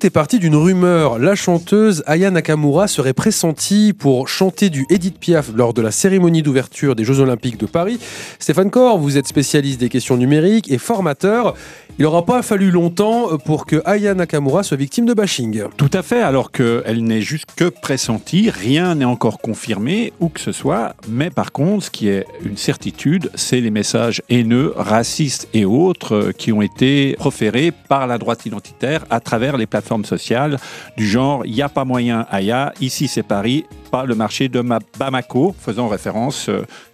Tout est parti d'une rumeur. La chanteuse Aya Nakamura serait pressentie pour chanter du Édith Piaf lors de la cérémonie d'ouverture des Jeux Olympiques de Paris. Stéphane Corr, vous êtes spécialiste des questions numériques et formateur. Il n'aura pas fallu longtemps pour que Aya Nakamura soit victime de bashing. Tout à fait, alors qu'elle n'est juste que pressentie, rien n'est encore confirmé, où que ce soit. Mais par contre, ce qui est une certitude, c'est les messages haineux, racistes et autres qui ont été proférés par la droite identitaire à travers les plateformes sociales du genre « il n'y a pas moyen, Aya, ici c'est Paris, pas le marché de Bamako », faisant référence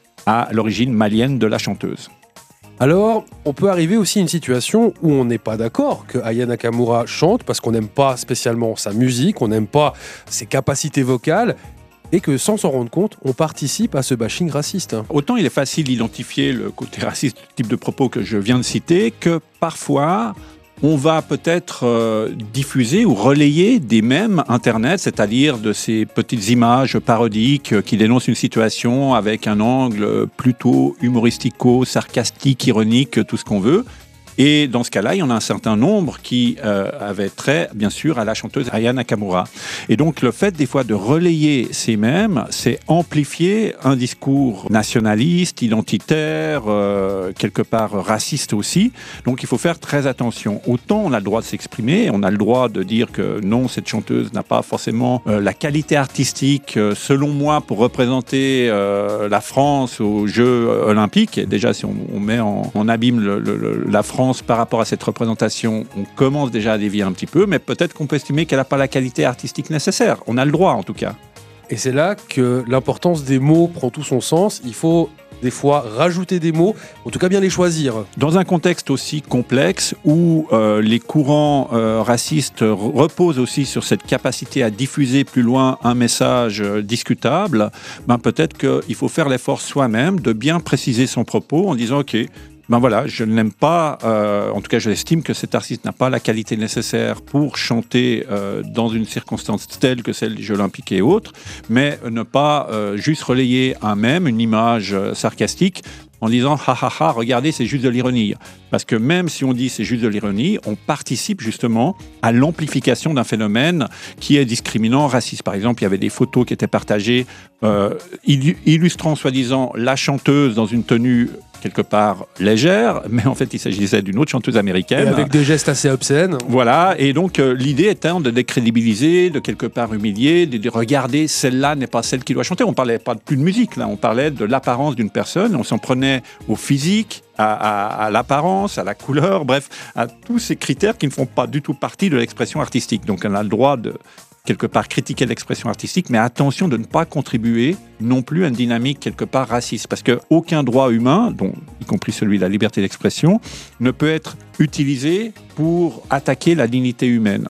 à l'origine malienne de la chanteuse. Alors, on peut arriver aussi à une situation où on n'est pas d'accord que Aya Nakamura chante parce qu'on n'aime pas spécialement sa musique, on n'aime pas ses capacités vocales et que sans s'en rendre compte, on participe à ce bashing raciste. Autant il est facile d'identifier le côté raciste du type de propos que je viens de citer que parfois on va peut-être diffuser ou relayer des mèmes Internet, c'est-à-dire de ces petites images parodiques qui dénoncent une situation avec un angle plutôt humoristico, sarcastique, ironique, tout ce qu'on veut. Et dans ce cas-là, il y en a un certain nombre qui avaient trait, bien sûr, à la chanteuse Aya Nakamura. Et donc, le fait, des fois, de relayer ces mèmes, c'est amplifier un discours nationaliste, identitaire, quelque part raciste aussi. Donc, il faut faire très attention. Autant on a le droit de s'exprimer, on a le droit de dire que non, cette chanteuse n'a pas forcément la qualité artistique, selon moi, pour représenter la France aux Jeux Olympiques. Et déjà, si on met en abîme la France, par rapport à cette représentation, on commence déjà à dévier un petit peu, mais peut-être qu'on peut estimer qu'elle n'a pas la qualité artistique nécessaire. On a le droit, en tout cas. Et c'est là que l'importance des mots prend tout son sens. Il faut des fois rajouter des mots, en tout cas bien les choisir. Dans un contexte aussi complexe où les courants racistes reposent aussi sur cette capacité à diffuser plus loin un message discutable, peut-être qu'il faut faire l'effort soi-même de bien préciser son propos en disant « Ok, voilà, je ne l'aime pas, en tout cas je estime que cet artiste n'a pas la qualité nécessaire pour chanter dans une circonstance telle que celle des Jeux Olympiques et autres, mais ne pas juste relayer un mème, une image sarcastique, en disant « ha ha ha, regardez, c'est juste de l'ironie ». Parce que même si on dit c'est juste de l'ironie, on participe justement à l'amplification d'un phénomène qui est discriminant, raciste. Par exemple, il y avait des photos qui étaient partagées illustrant soi-disant la chanteuse dans une tenue quelque part légère, mais en fait il s'agissait d'une autre chanteuse américaine. Et avec des gestes assez obscènes. Voilà, et donc l'idée étant de décrédibiliser, de quelque part humilier, de dire regardez, celle-là n'est pas celle qui doit chanter. On parlait pas plus de musique, là, on parlait de l'apparence d'une personne, on s'en prenait au physique, à l'apparence, à la couleur, bref, à tous ces critères qui ne font pas du tout partie de l'expression artistique. Donc on a le droit de quelque part critiquer l'expression artistique, mais attention de ne pas contribuer non plus à une dynamique quelque part raciste, parce qu'aucun droit humain, dont, y compris celui de la liberté d'expression, ne peut être utilisé pour attaquer la dignité humaine.